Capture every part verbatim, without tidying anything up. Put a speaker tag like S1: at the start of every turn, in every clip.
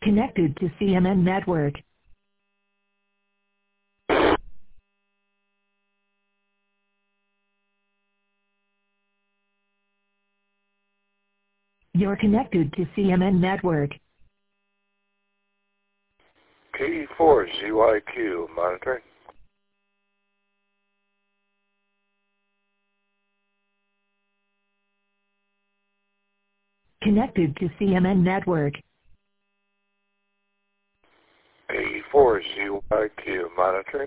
S1: Connected to C M N network. You're connected to C M N network.
S2: K E four Z Y Q monitoring.
S1: Connected to C M N network.
S2: K E four Z Y Q monitoring.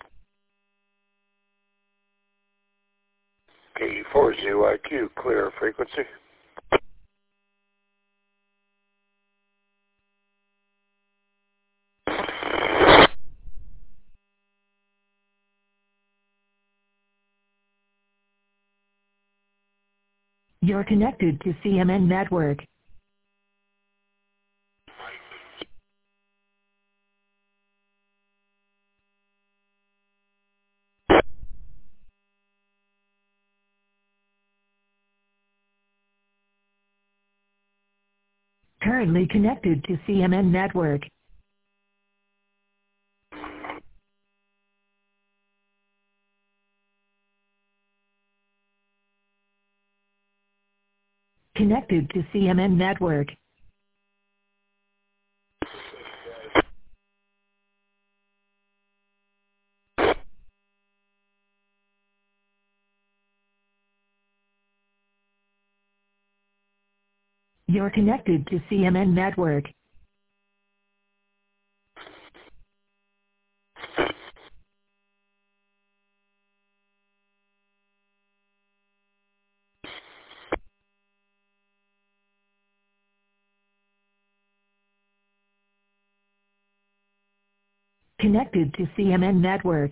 S2: K E four Z Y Q clear frequency.
S1: You're connected to C M N network. Currently connected to C M N network. Connected to C M N network. You're connected to C M N network. Connected to C M N network.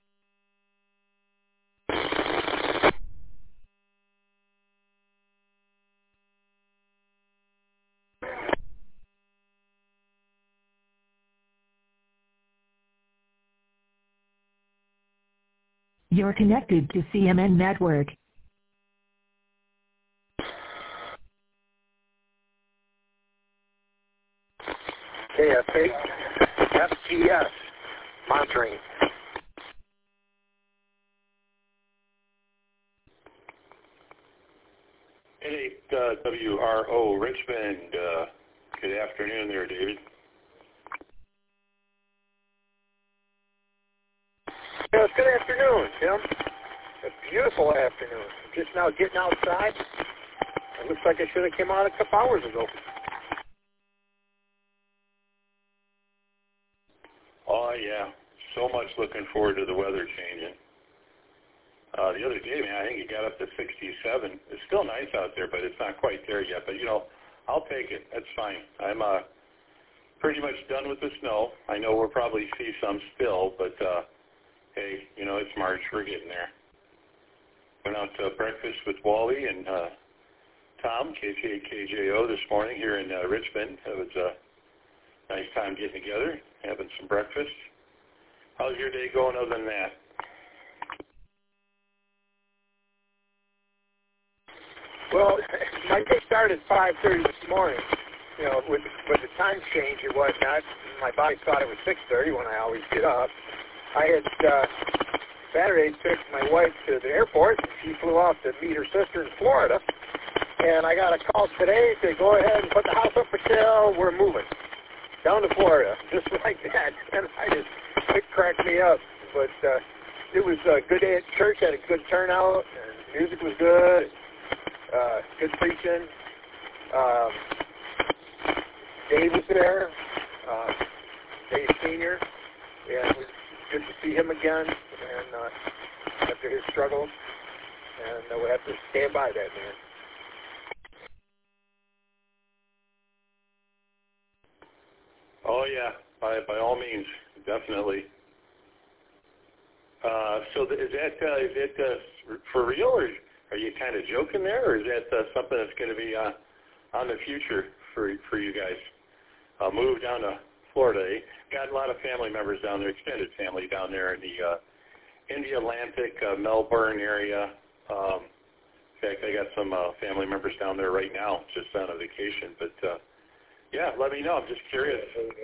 S1: You're connected to C M N network.
S2: K F eight F T S monitoring.
S3: eight uh, W R O Richmond. Uh, good afternoon there, David.
S4: Yes, good afternoon, Tim. A beautiful afternoon. Just now getting outside. It looks like I should have came out a couple hours ago.
S3: Oh, yeah. So much looking forward to the weather changing. Uh, the other day, man, I think it got up to sixty-seven. It's still nice out there, but it's not quite there yet. But, you know, I'll take it. That's fine. I'm uh, pretty much done with the snow. I know we'll probably see some still, but, uh, hey, you know, it's March. We're getting there. Went out to breakfast with Wally and uh, Tom, K T A K J O, this morning here in uh, Richmond. It was a nice time getting together, having some breakfast. How's your day going other than that?
S4: Well, my day started at five thirty this morning. You know, with, with the time change and whatnot, my body thought it was six thirty when I always get up. I had uh, Saturday took my wife to the airport. She flew off to meet her sister in Florida. And I got a call today to go ahead and put the house up for sale. We're moving down to Florida, just like that. And I just, it cracked me up. But uh, it was a good day at church, had a good turnout, and music was good, uh, good preaching. Um, Dave was there, uh, Dave Senior, and it was good to see him again, and uh, after his struggles, and uh, we have to stand by that, man.
S3: Oh, yeah, by, by all means, definitely. Uh, so th- is that, uh, is that uh, for real, or are you kind of joking there, or is that uh, something that's going to be uh, on the future for for you guys? Uh, move down to Florida. Eh? Got a lot of family members down there, extended family down there in the uh, in the Atlantic, uh, Melbourne area. Um, in fact, I got some uh, family members down there right now, just on a vacation. But uh, Yeah, let me know. I'm just curious.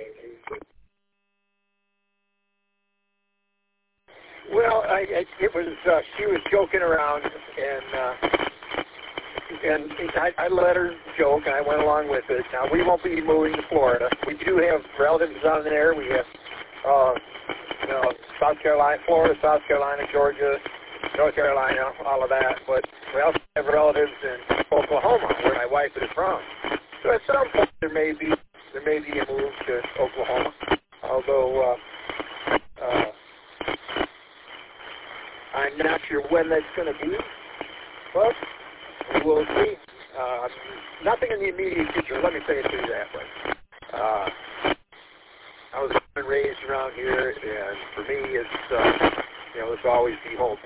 S4: Well, I, I, it was uh, she was joking around, and uh, and I, I let her joke, and I went along with it. Now we won't be moving to Florida. We do have relatives down there. We have, uh, you know, South Carolina, Florida, South Carolina, Georgia, North Carolina, all of that. But we also have relatives in Oklahoma, where my wife is from. So at some point there may be there may be a move to Oklahoma, although. Uh, uh, I'm not sure when that's going to be, but we'll see. Uh, nothing in the immediate future. Let me say it to you that way. Uh, I was born and raised around here, and for me, it's uh, you know, it's always be home.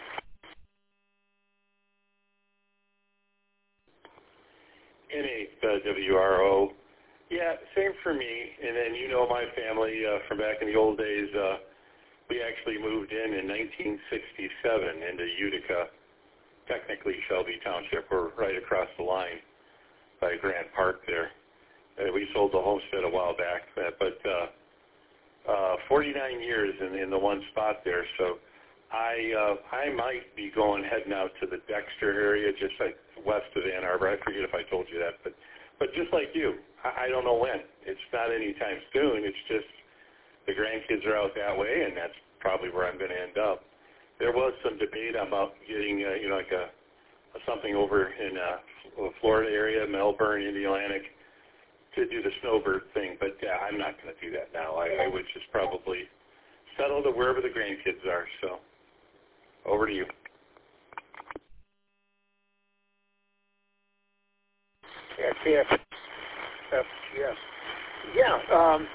S3: N A W R O. Yeah, same for me. And then you know my family uh, from back in the old days. Uh, We actually moved in in nineteen sixty-seven into Utica, technically Shelby Township. We're right across the line by Grant Park there. Uh, we sold the homestead a while back, but uh, uh, forty-nine years in, in the one spot there. So I uh, I might be going heading out to the Dexter area, just like west of Ann Arbor. I forget if I told you that, but but just like you, I, I don't know when. It's not anytime soon. It's just the grandkids are out that way, and that's probably where I'm going to end up. There was some debate about getting, uh, you know, like a, a something over in uh, Florida area, Melbourne, Indialantic, to do the snowbird thing, but yeah, I'm not going to do that now. I, I would just probably settle to wherever the grandkids are. So, over to you.
S4: Yeah, yeah, yeah. Yeah. Um,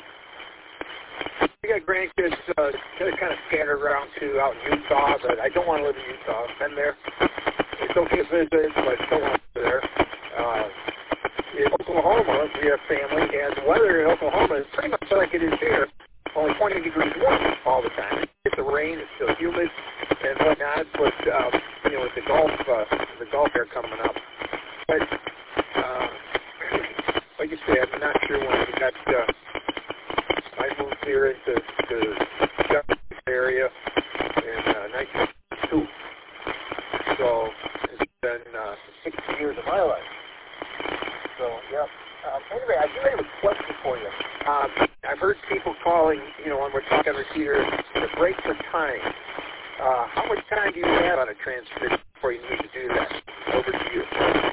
S4: I got grandkids uh, kind of scattered around too out in Utah, but I don't want to live in Utah. I've been there. It's okay to visit, but I don't want to live there. Uh, in Oklahoma, we have family, and the weather in Oklahoma is pretty much like it is here, only twenty degrees warm all the time. It's the rain, it's still humid and whatnot, but, uh, you know, with the Gulf, uh, the Gulf air coming up. But, uh, like you said, I'm not sure when we got, uh, I moved here into the Shelby area in uh, nineteen ninety-two. So it's been uh, sixty years of my life. So, yeah. Um, anyway, I do have a question for you. Um, I've heard people calling, you know, when we're talking repeater, the break for time. Uh, how much time do you have on a transmission before you need to do that? Over to you.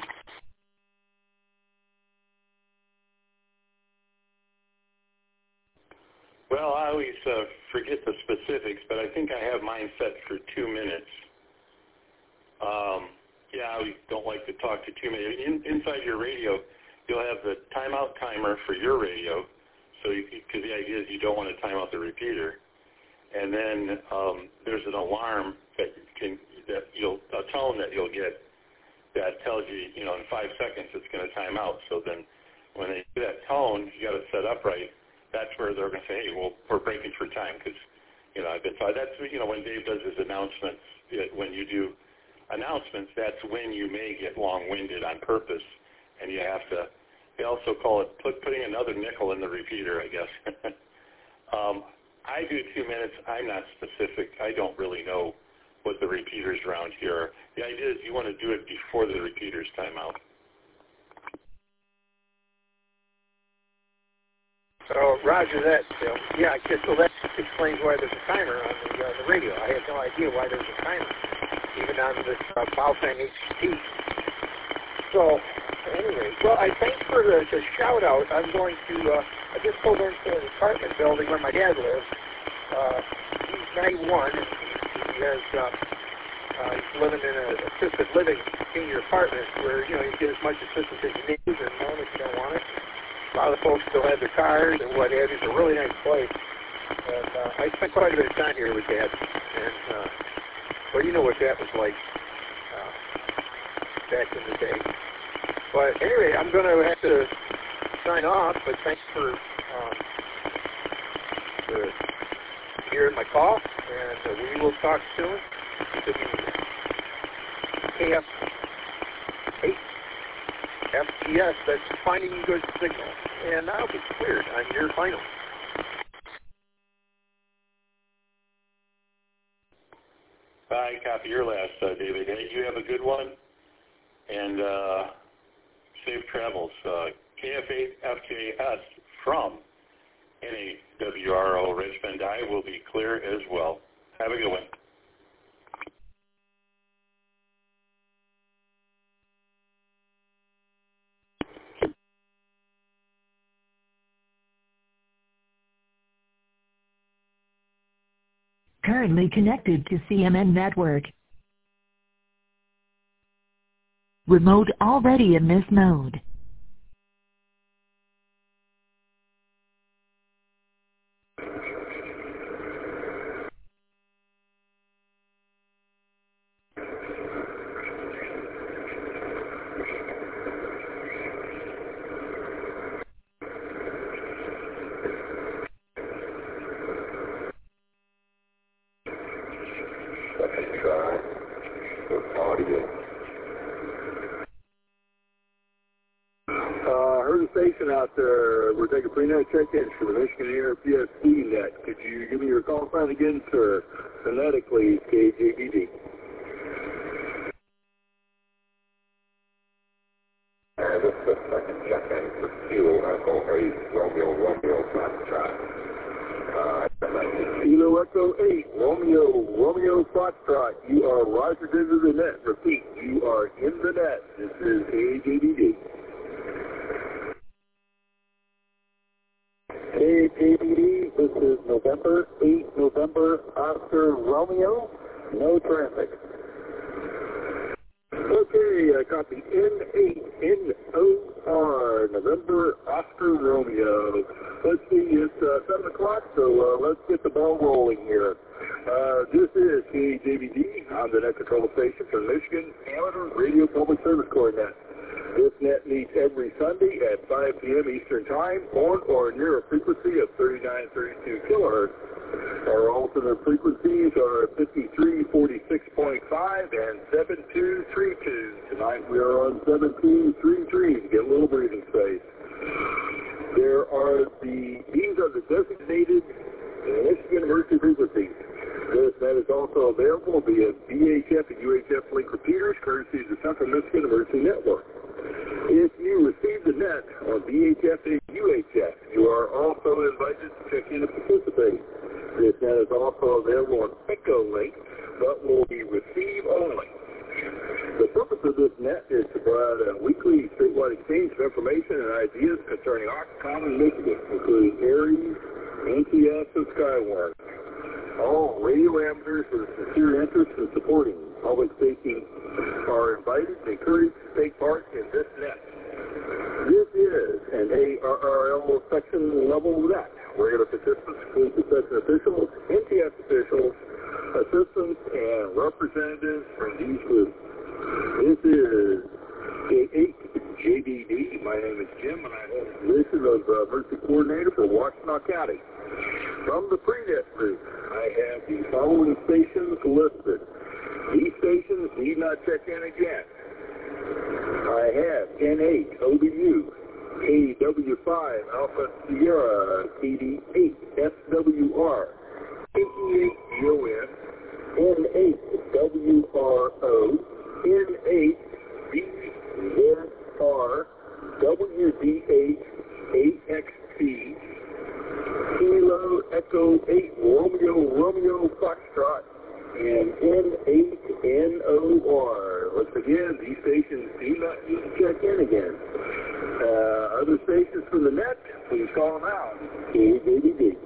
S3: Well, I always uh, forget the specifics, but I think I have mine set for two minutes. Um, yeah, I don't like to talk to too many. In, inside your radio, you'll have the timeout timer for your radio, so because the idea is you don't want to time out the repeater, and then um, there's an alarm that can that you'll a tone that you'll get that tells you, you know, in five seconds it's going to time out. So then when they do that tone, you got to set up right. That's where they're going to say, hey, well, we're breaking for time because, you know, I've been taught. That's, you know, when Dave does his announcements, it, when you do announcements, that's when you may get long-winded on purpose, and you have to, they also call it put, putting another nickel in the repeater, I guess. um, I do two minutes. I'm not specific. I don't really know what the repeaters around here are. The idea is you want to do it before the repeaters time out.
S4: So, Roger that, Bill. Yeah, I guess, well, that explains why there's a timer on the, uh, the radio. I had no idea why there's a timer, even on this uh, Baofeng H T. So, anyway, well, I thank for the, the shout-out. I'm going to, uh, I just pulled into an apartment building where my dad lives. Uh, he's ninety-one, and he has, uh, uh, he's living in an assisted living senior apartment where, you know, you get as much assistance as you need, and none if you don't want it. A lot of the folks still have their cars and what have you. It's a really nice place. And uh, I spent quite a bit of time here with Dad. And, uh, well, you know what that was like uh, back in the day. But anyway, I'm going to have to sign off, but thanks for, um, for hearing my call. And uh, we will talk soon. K F eight F yes, that's finding good signal. And that'll be cleared on your final.
S3: I copy your last, uh, David. Hey, you have a good one, and uh, safe travels. Uh, K F eight F J S from N A W R O Richmond. I will be clear as well. Have a good one.
S1: Currently connected to C M N Network. Remote already in this mode.
S5: Station out there. We're taking pre-net check-ins for the Michigan Air P S C net. Could you give me your call sign again, sir? Phonetically, K J B D.
S2: And this is the second check-in for Kilo Echo eight, Romeo, Romeo, Foxtrot. Uh,
S5: Kilo Echo eight, Romeo, Romeo, Foxtrot. You are rogered into the net. Repeat, you are in the net. This is K J B D. K J B D, this is November eight, November, Oscar Romeo, no traffic. Okay, I copy N eight N O R, November, Oscar Romeo. Let's see, it's uh, seven o'clock, so uh, let's get the ball rolling here. Uh, this is K J B D, I'm the net control station for the Michigan Amateur Radio Public Service Corps net. This net meets every Sunday at five p m Eastern Time on or near a frequency of thirty-nine thirty-two kilohertz. Our alternate frequencies are fifty-three forty-six point five and seven two three two. Tonight we are on seven two three three to get a little breathing space. There are the, these are the designated Michigan emergency frequencies. This net is also available via V H F and U H F link repeaters, courtesy of the Central Michigan Emergency Network. If you receive the net on V H F and U H F, you are also invited to check in and participate. This net is also available on Echo Link, but will be receive only. The purpose of this net is to provide a weekly statewide exchange of information and ideas concerning Oxcom and Michigan, including Aries, N T S, and Skywarn. All radio amateurs with a sincere interest in supporting public safety are invited and encouraged to take part in this net. This is an A R R L section level net. Regular participants include the section officials, N T S officials, assistants, and representatives from these groups. This is K eight J B D. My name is Jim, and I hold the position of uh, Emergency Coordinator for Washtenaw County. From the pre-net group, I have the following stations listed. These stations need not check in again. I have N eight O B U, K W five Alpha Sierra, K D eight S W R, K E eight D O N, N eight W R O, N eight B Z R, W D H eight X T, Kilo Echo eight Romeo Romeo Foxtrot, and N eight N O R. Once again, these stations do not need to check in again. Uh, other stations from the net, please call them out. K J B D.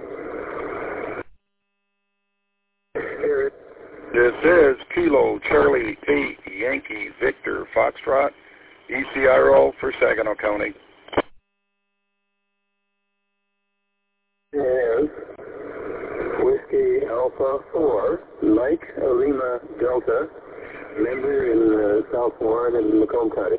S2: Eric. This is Kilo Charlie eight Yankee Victor Foxtrot, E C R O for Saginaw County.
S5: Is Whiskey Alpha four, Mike Lima Delta, member in uh, South Warren and Macomb County.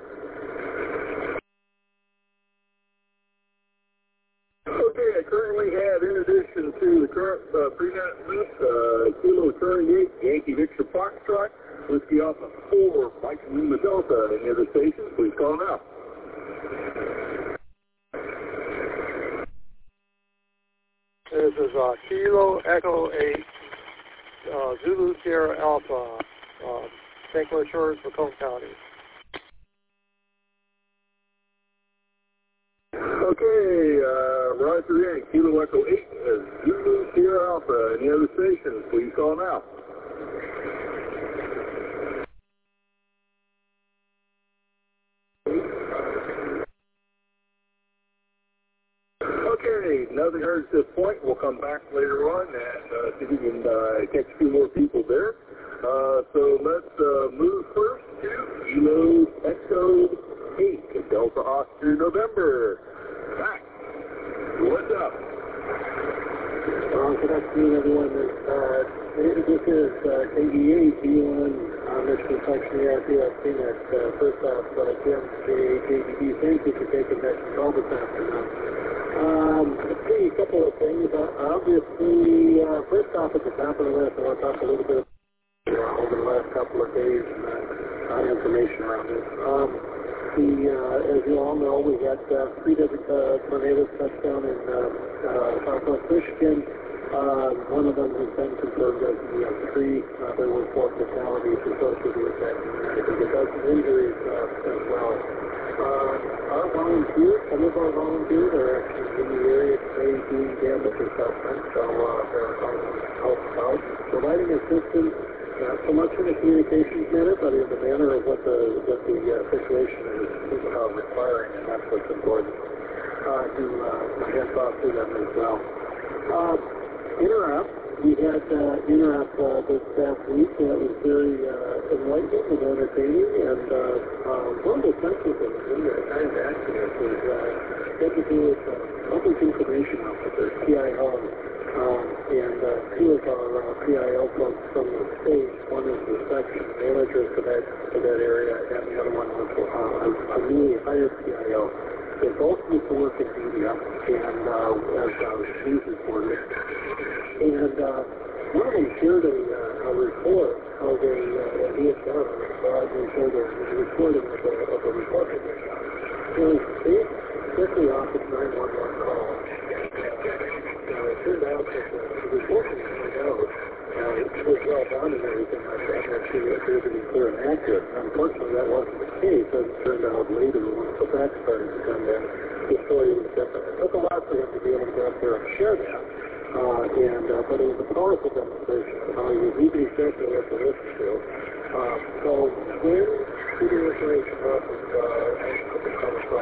S5: Okay, I currently have, in addition to the current uh, pre-net list, uh, Kilo Charlie eight Yankee Victor Foxtrot, Whiskey Alpha four, Mike Lima Delta. Any other stations, please call them out.
S4: This is uh, Kilo Echo eight, uh, Zulu Sierra Alpha, uh, Saint Clair Shores, Macomb County.
S5: Okay, uh, Roger in, Kilo Echo eight, uh, Zulu Sierra Alpha. Any other stations, please call now. Okay, nothing heard at this point. We'll come back later on and uh, see if we can uh, catch a few more people there. Uh, so let's uh, move first to Kilo Echo eight, Delta Oscar November. Back. What's up?
S6: Uh, good afternoon, everyone. Uh, this is uh, K D eight B one uh, Mission Function A R P F C Net. Uh, first off, uh, Jim, J A K D B, thank you for taking that call this afternoon. Um, let's see, a couple of things. Uh, obviously, uh, first off, at the top of the list, I want to talk a little bit uh, over the last couple of days and uh, uh, information around this. Um, The, uh, as you all know, we had uh, three different uh, tornadoes touch down in uh, uh, southwest Michigan. Uh, one of them has been confirmed as the uh, three. Uh, there were four fatalities associated with that, and I think a dozen injuries uh, as well. Uh, our volunteers, some of our volunteers are actually in the area today doing damage assessment, so uh, they're help out, providing assistance. Not so much in the communications manner, but in the manner of what the what the uh, situation is uh, requiring, and that's what's important. Uh, to uh, my hands off to them as well. Uh, Interrupt, we had uh, Interrupt uh, this past week. That was very uh, enlightening and entertaining, and uh, uh, one of the central things in the kind of accident was uh, had to do with uh, public information officer, P I O. Um, and uh, two of our uh, P I L folks from the state, one is the section manager for that for that area, and the other one was uh, a, a newly hired P I O. They both used to work in media and uh, as uh, news reporters. And uh, one of them shared a, uh, a report how they uh, he had done on it. Uh, they showed a, a recording of a, of a report that they got. It was based strictly off of nine one one calls. Uh, it turned out that uh, the report that turned out uh, it was well done and everything like that, and actually appeared to be clear and accurate. Unfortunately, that wasn't the case. As it turned out later, once the facts started to come in, the story was different. It took a lot for him to be able to go up there and share that, uh, and uh, but it was a powerful demonstration of how you need to be careful what to listen to. Uh, so when shooting information off of uh, of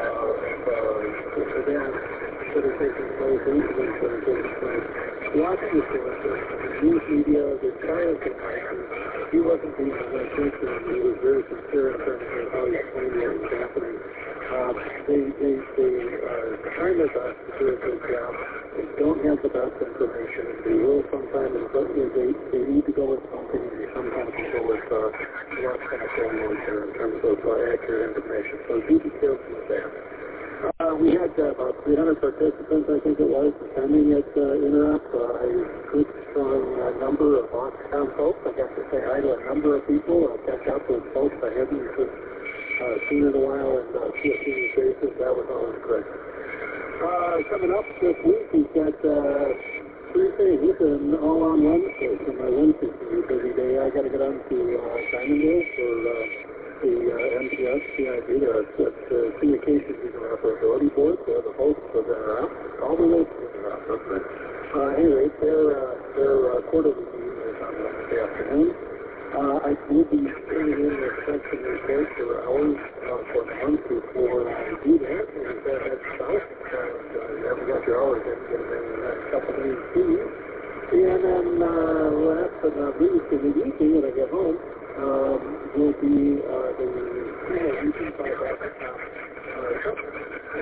S6: uh, events that are taking place, incidents that are taking place, watch the sources, news media, the child information. He wasn't being sensitive. He was very sincere in terms of how he explained what was happening. Uh, they they, they uh, try their best to do a good job. They don't have the best information. They will sometimes, but they, they need to go with something. They sometimes go with uh, what's going to go there in terms of uh, accurate information. So do be careful with that. Uh, we had uh, about three hundred participants, I think it was, attending at uh, Interrupt. Uh, a good, strong uh, number of Oxcom folks. I got to say hi to a number of people, uh, catch up with folks I hadn't just uh, seen in a while, and uh, see a few new faces. That was always great. Uh, coming up this week, we've got uh, three things, and all on Wednesday. So my Wednesday's going to be a busy day. I got to get on to uh, Diamondville for uh, the uh, M T S, C I B, the uh, Communications Interoperability Board, uh, the hosts of Interrupt, all the way to Interrupt. Uh, anyway, their, uh, their uh, quarterly meeting is on Wednesday afternoon. Uh, I will be turning in the section report for hours uh, for the month before I do that, and uh, that's south. Uh, you haven't got your hours in, get them in the next couple of days, too. And then uh, last but not least, in the evening when I get home, um, will be uh, the U T five Africa conference.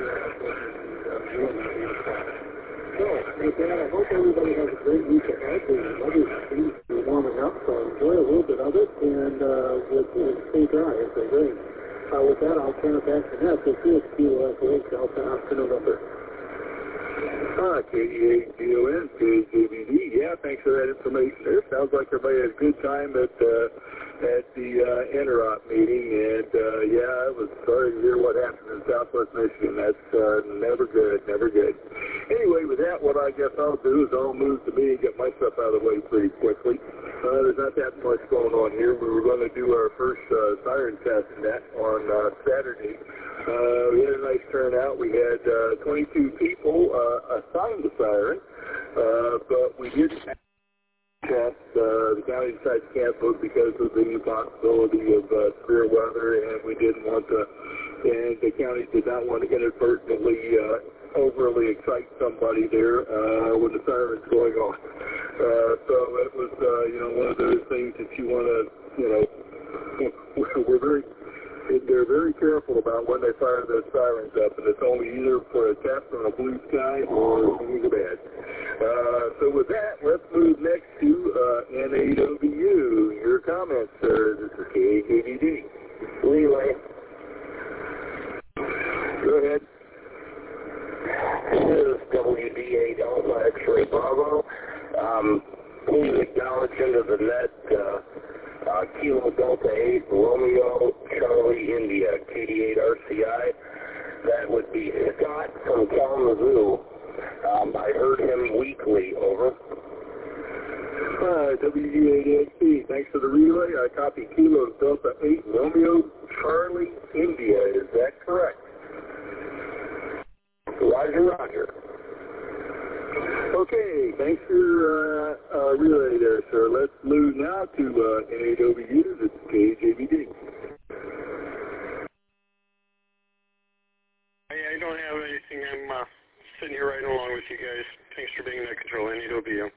S6: So, with that, I hope everybody has a great week ahead. The weather seems to be warming up, so enjoy a little bit of it, and uh, with, uh, stay dry as they rain. Uh, with that, I'll turn it back to Ness. We'll see you at Kilo Echo eight, Delta Oscar November.
S5: Ah, K D eight D O N, K D B D. Yeah, thanks for that information there. Sounds like everybody had a good time at uh, at the uh, Interop meeting, and uh, yeah, I was sorry to hear what happened in Southwest Michigan. That's uh, never good, never good. Anyway, with that, what I guess I'll do is I'll move to me and get my stuff out of the way pretty quickly. Uh, there's not that much going on here. We were going to do our first uh, siren test net on uh, Saturday. Uh, we had a nice turnout. We had uh, twenty-two people uh, assigned to siren, uh, but we didn't test. Uh, the county decided to cancel it because of the possibility of uh, severe weather, and we didn't want to, and the county did not want to inadvertently uh, overly excite somebody there uh, when the siren's going on. Uh, so it was, uh, you know, one of those things that you want to, you know, we're very, they're very careful about when they fire those sirens up, and it's only either for a test on a blue sky or things are bad. Uh, so with that, let's move next to uh, N A W U. Your comments, sir. This is K A K D D. Relay. Go ahead.
S7: This is W D eight Alpha X-Ray Bravo. Um, please acknowledge into the net uh, uh, Kilo Delta eight Romeo Charlie India K D eight R C I. That would be Scott from Kalamazoo. Um, I heard him weekly. Over.
S5: Hi, W D eight X C. Thanks for the relay. I copy Kilo Delta eight Romeo Charlie India. Is that correct?
S7: Roger, roger.
S5: Okay, thanks for your uh, uh, relay there, sir. Let's move now to uh, N A W U. This is K J V D.
S8: Hey, I don't have anything. I'm uh, sitting here right along with you guys. Thanks for being in that control, N A W U.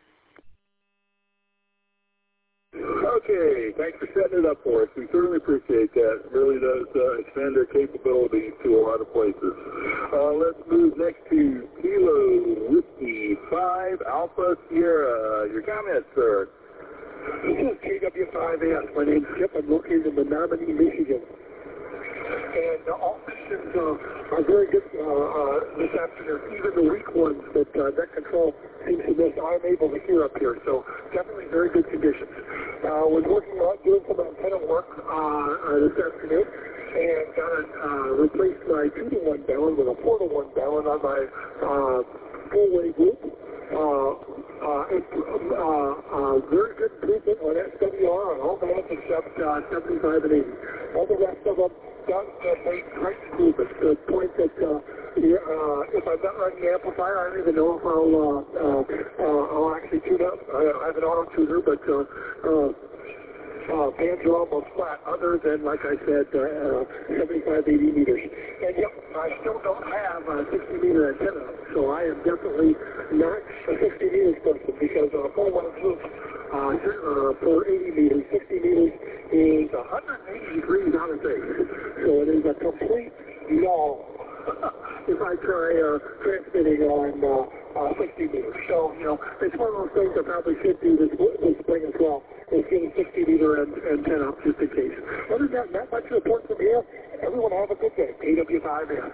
S5: Okay, thanks for setting it up for us. We certainly appreciate that. It really does uh, expand our capabilities to a lot of places. Uh, let's move next to Kilo Whiskey five Alpha Sierra. Your comments, sir.
S6: This is K W five S. My name's Chip. I'm located in Menominee, Michigan. And uh, all missions uh, are very good uh, uh, this afternoon. Even the weak ones that uh, Net Control seems to miss, I'm able to hear up here. So definitely very good conditions. Uh, was working on doing some antenna work uh, uh, this afternoon, and got to uh, replace my two to one balun with a four to one balun on my uh, full-wave loop. Uh, uh, it's uh, uh, very good improvement on S W R on all bands except uh, seventy-five and eighty. All the rest of them don't uh, make great improvements to the point that uh, uh, if I'm not running the amplifier, I don't even know if I'll, uh, uh, uh, I'll actually tune up. I, I have an auto tuner, but uh, uh, uh, bands are almost flat, other than, like I said, uh, uh, seventy-five, eighty meters. And yep, I still don't have a sixty meter antenna, so I am definitely not a sixty meters person, because uh, four one two uh, uh, for eighty meters, sixty meters is one hundred eighty degrees out of phase. So it is a complete no if I try uh, transmitting on uh, uh, sixty meters. So, you know, it's one of those things I probably should do this, this spring as well, is get a sixty meter and, antenna up just in case. Other than that, not much to report from here. Everyone have a good day. K W five S.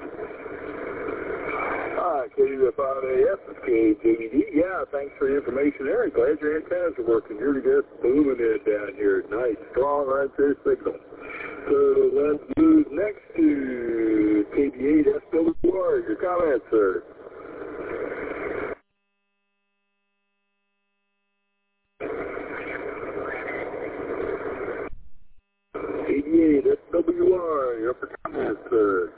S5: Hi, K W five A S, it's K J V D. Yeah, thanks for the information there. Glad your antennas are working. You're just booming it down here. Nice, strong, right there signal. So let's move next to K B eight S W R. Your comments, sir. K B eight S W R. Your comments, sir.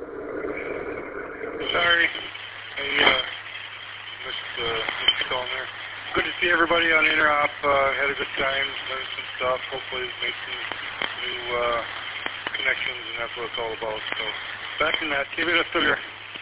S8: Sorry, I uh, missed, uh, missed the call there. Good to see everybody on Interop. Uh, had a good time, learned some stuff. Hopefully make some new uh, connections, and that's what it's all about. So back in that. K B eight S W R.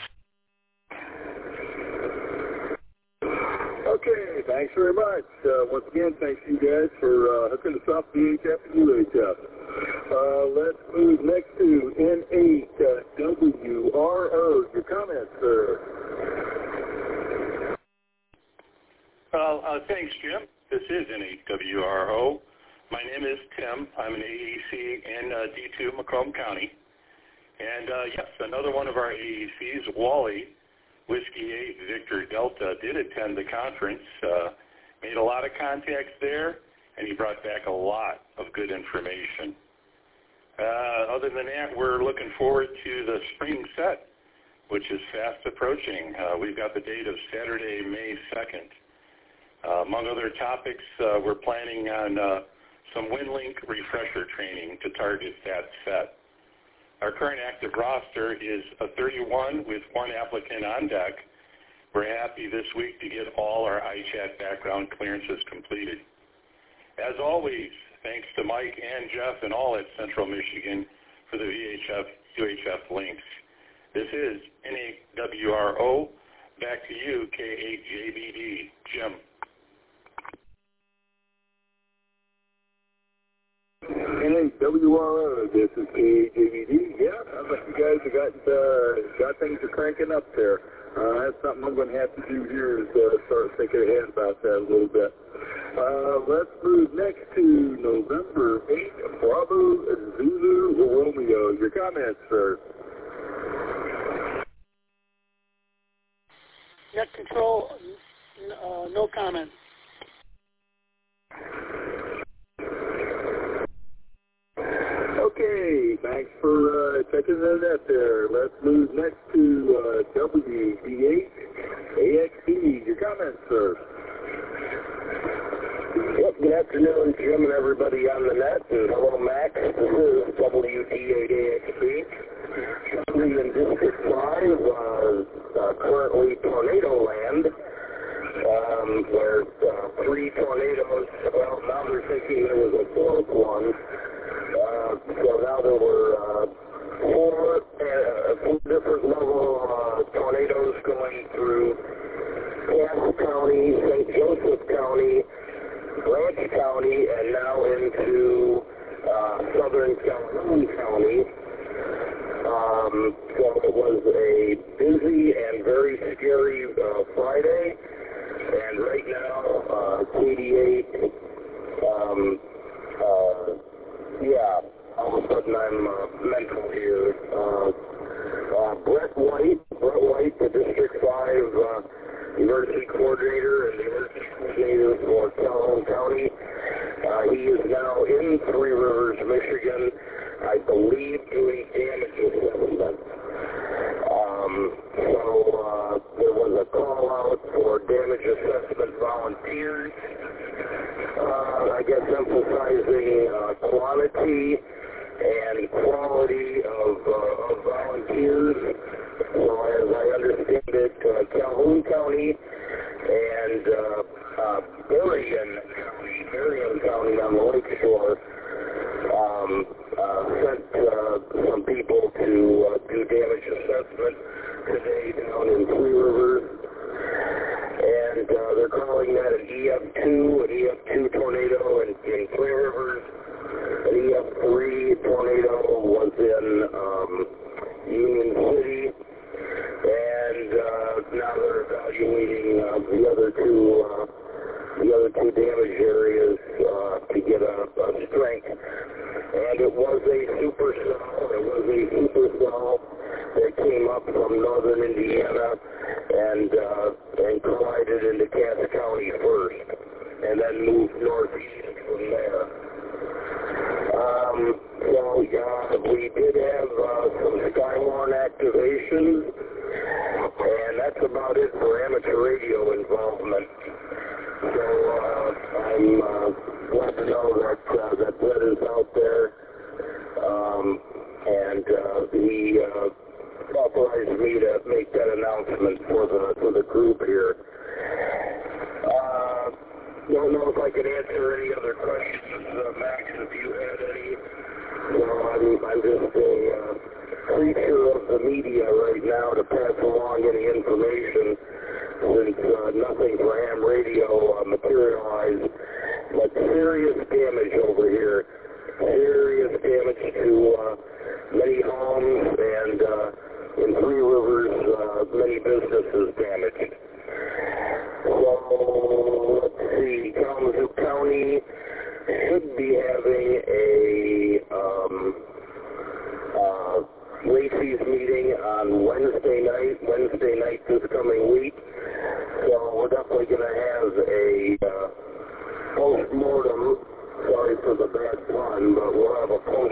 S5: Okay, thanks very much. Uh, once again, thanks to you guys for uh, hooking us up to V H F and U H F. Uh, let's move next to N eight W R O. Your comments, sir.
S3: Well, uh, thanks, Jim. This is N eight W R O. My name is Tim. I'm an A E C in uh, D two, Macomb County. And, uh, yes, another one of our A E Cs, Wally, Whiskey eight, Victor Delta, did attend the conference, uh, made a lot of contacts there, and he brought back a lot of good information. Uh, other than that, we're looking forward to the spring set, which is fast approaching. Uh, we've got the date of Saturday, May second. Uh, among other topics, uh, we're planning on uh, some WinLink refresher training to target that set. Our current active roster is a thirty-one with one applicant on deck. We're happy this week to get all our iChat background clearances completed. As always, thanks to Mike and Jeff and all at Central Michigan for the V H F, U H F links. This is N A W R O. Back to you, K eight J B D. Jim.
S5: N A W R O, this is K eight J B D. Yeah, I think you guys have got, uh, got things are cranking up there. Uh, that's something I'm going to have to do here is uh, start thinking ahead about that a little bit. Uh, let's move next to November eighth, Bravo Zulu Romeo. Your comments, sir?
S6: Net control, uh, no comment.
S5: Okay, thanks for uh, checking that out there. Let's move next to uh, W D eight A X B. Your comments, sir?
S7: Yep, good afternoon, Jim and everybody on the net, and hello, Max. This is W D eight A X B. Currently in District five, uh, uh, currently tornado land, um, where uh, three tornadoes, well, now they're thinking there was a fourth one. Uh, so now there were uh, four, uh, four different level uh, tornadoes going through Cass County, Saint Joseph County, Branch County, and now into uh, southern Calhoun County. Um, so it was a busy and very scary uh, Friday, and right now uh, K D eight, um, uh, yeah, all of a sudden I'm uh, mental here. Uh, uh, Brett White, Brett White, the District five uh, Emergency Coordinator and the Emergency Coordinator for Calhoun County. Uh, he is now in Three Rivers, Michigan, I believe doing damage assessment. Um, so uh, there was a call out for damage assessment volunteers. Uh, I guess emphasizing uh, quantity and quality of, uh, of volunteers. So as I understand it, uh, Calhoun County and uh, uh, Berrien County, Berrien County on the lake shore, um, uh, sent uh, some people to uh, do damage assessment today down in Three Rivers. And uh, they're calling that an E F two, an E F two tornado in, in Three Rivers. An E F three tornado was in um, Union City. And uh, now they're evaluating uh, the other two uh, the other two damage areas uh, to get a, a strength. And it was a supercell. It was a supercell that came up from northern Indiana and uh, and collided into Cass County first, and then moved northeast from there. Um, so uh, we did have uh, some Skywarn activations, and that's about it for amateur radio involvement. So uh, I'm uh, glad to know that uh, that Brett is out there, um, and uh, he uh, authorized me to make that announcement for the for the group here. Uh, don't know if I could answer any other questions, uh, Max, if you had any. Well, I'm, I'm just a uh, creature of the media right now to pass along any information, since uh, nothing for ham radio uh, materialized, but serious damage over here, serious damage to uh, many homes, and uh, in Three Rivers, uh, many businesses damaged. So, let's see, Kalamazoo County should be having a um, uh, Lacey's meeting on Wednesday night, Wednesday night this coming week. So we're definitely going to have a uh, post-mortem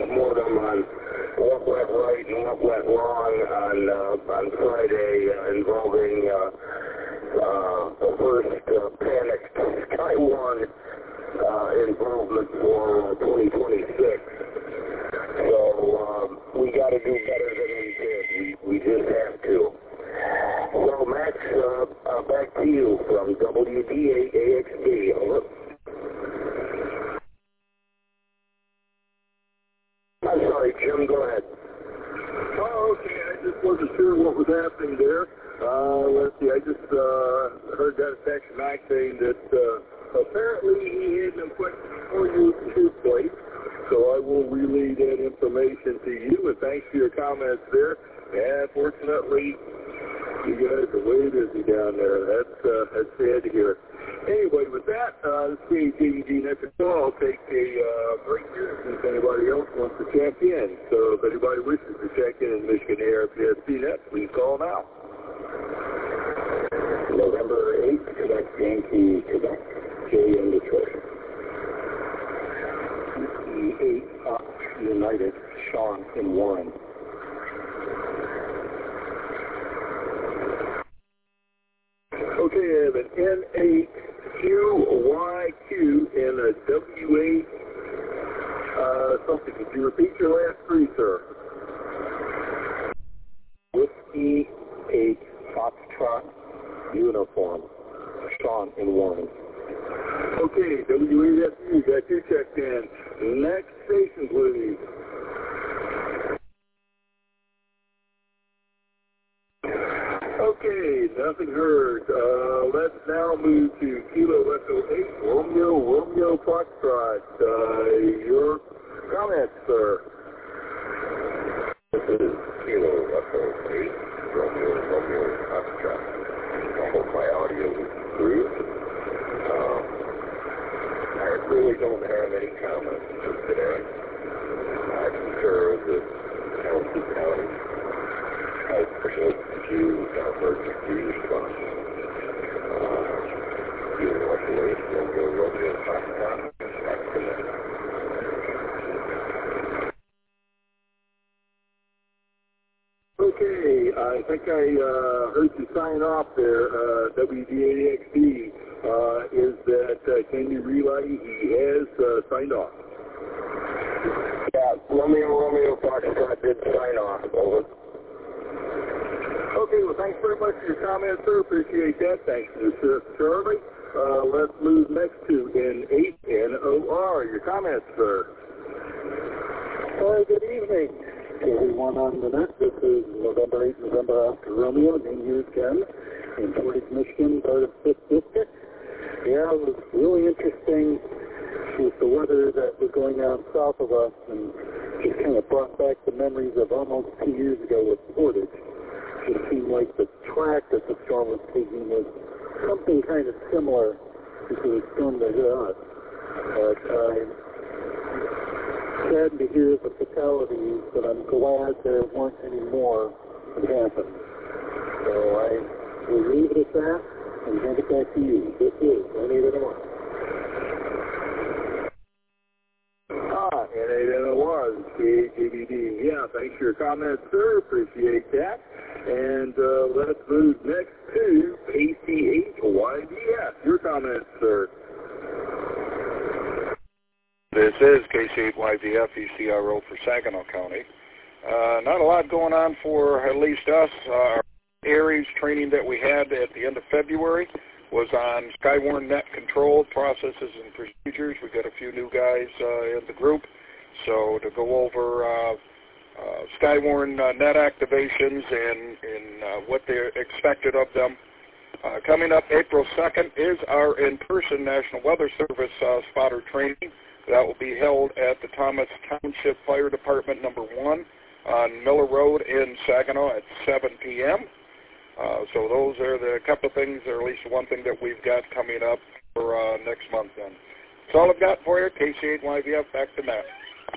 S7: postmortem on what went right and what went wrong on uh, on Friday uh, involving uh, uh, the first uh, panicked Skywarn uh, involvement for uh, twenty twenty-six. So um, we got to do better than we did. We, we just have to. So Max, uh, uh, back to you from W D A A X B. Over. I'm sorry, Jim, go ahead.
S5: Oh, okay. I just wasn't sure what was happening there. Uh, let's see. I just uh, heard that text from Max saying that uh, apparently he had no questions for you to his plate. So I will relay that information to you, and thanks for your comments there. And fortunately, you guys are way busy down there. That's uh, that's sad to hear. Anyway, with that, uh, this is K J D next call. I'll take a uh, break here if anybody else wants to check in. So if anybody wishes to check in in Michigan A R P S C net, please call now.
S7: November eighth, Quebec Yankee, Quebec, J in Detroit.
S6: eight, Fox United, Sean in Warren.
S5: Okay, I have an N eight Q Y Q and a W eight uh, something. Could you repeat your last three, sir?
S6: Whiskey eight, Foxtrot, uniform, Sean in Warren.
S5: Okay, W eight F U, got you checked in. Next station, please. Okay, nothing heard. Uh, let's now move to Kilo Echo eight, Romeo, Romeo Foxtrot. Uh, your comments, sir.
S7: This is Kilo Echo eight, Romeo, Romeo Foxtrot. I hope my audio is through. Um, I really don't have any comments for today. I concur with County County. I appreciate you, emergency response. Uh, you want to wait, Romeo, Romeo, Foxtrot, back to that.
S5: Okay, I think I uh, heard you sign off there, uh, W D A X D. Uh, is that, uh, can you relay he has uh, signed off?
S7: Yeah, Romeo, Romeo, Foxtrot did sign off. Over.
S5: Okay, well, thanks very much for your comments, sir. Appreciate that. Thanks to Sir Charlie. Uh, let's move next to N eight N O R. Your comments, sir.
S6: Hi, good evening to everyone on the net. This is November eighth, November Oscar Romeo, Name here again in Portage, Michigan, part of fifth District. Yeah, it was really interesting with the weather that was going on south of us, and just kind of brought back the memories of almost two years ago with Portage. It seemed like the track that the storm was taking was something kind of similar to the storm that hit us. But I'm saddened to hear the fatalities, but I'm glad there weren't any more that happened. So I will leave it at that and hand it back to you. This is N eight N O R.
S5: Ah, N eight N O R, K J B D. Yeah, thanks for your comments, sir. Appreciate that. And uh, let's move next to K C H Y D F. Your comments, sir.
S2: This is K C H Y D F, E C R O for Saginaw County. Uh, not a lot going on for at least us. Uh, our Aries training that we had at the end of February was on Skywarn net control processes and procedures. We got a few new guys uh, in the group. So to go over uh, uh, Skywarn uh, net activations and, and uh, what they're expected of them. Uh, coming up April second is our in-person National Weather Service uh, spotter training. That will be held at the Thomas Township Fire Department number one on Miller Road in Saginaw at seven p m Uh, so those are the couple of things, or at least one thing that we've got coming up for uh, next month then. That's all I've got for you. K C eight Y V F, back to Matt.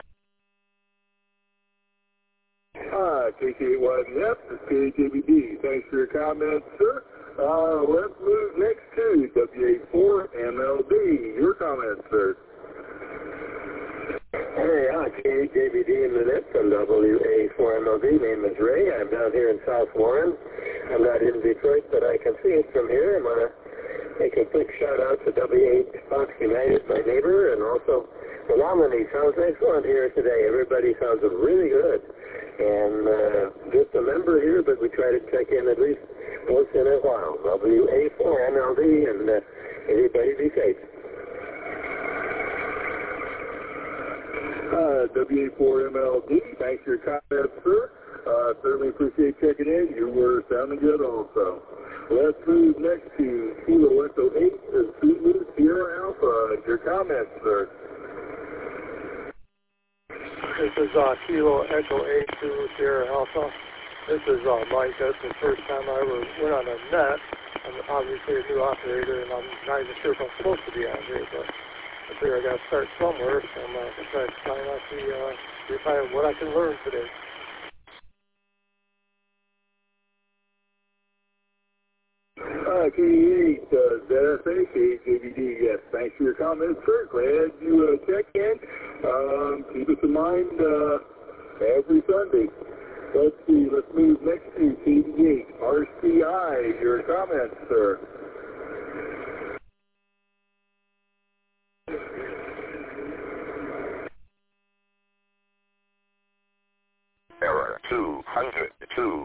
S5: Hi, K C eight Y V F, this is K J B D. Thanks for your comments, sir. Uh, let's move next to W eight four M L B. Your comments, sir.
S6: Hey, uh, K J V D in the net from W A four M L D. Name is Ray. I'm down here in South Warren. I'm not in Detroit, but I can see it from here. I'm going to make a quick shout out to W eight Fox United, my neighbor, and also the nominee. Sounds excellent here today. Everybody sounds really good. And uh, just a member here, but we try to check in at least once in a while. W A four M L D, and uh, everybody be safe.
S5: Uh, W A four M L D, thanks for your comments, sir. Uh, certainly appreciate checking in. You were sounding good also. Let's move next to Kilo Echo eight, Zulu Sierra Alpha. Your comments, sir.
S9: This is uh, Kilo Echo eight, Zulu Sierra Alpha. This is uh, Mike. That's the first time I ever went on a net. I'm obviously a new operator, and I'm not even sure if I'm supposed to be on here, but I figure I got to start somewhere, so I'm uh, trying to find out the, uh, see if I, what I can learn today.
S5: Uh, K eight, uh, Z S A, K J V D, yes, thanks for your comments, sir. Glad you uh, checked in. Um, keep us in mind uh, every Sunday. Let's see, let's move next to K D eight, R C I. Your comments, sir.
S7: Error two hundred two.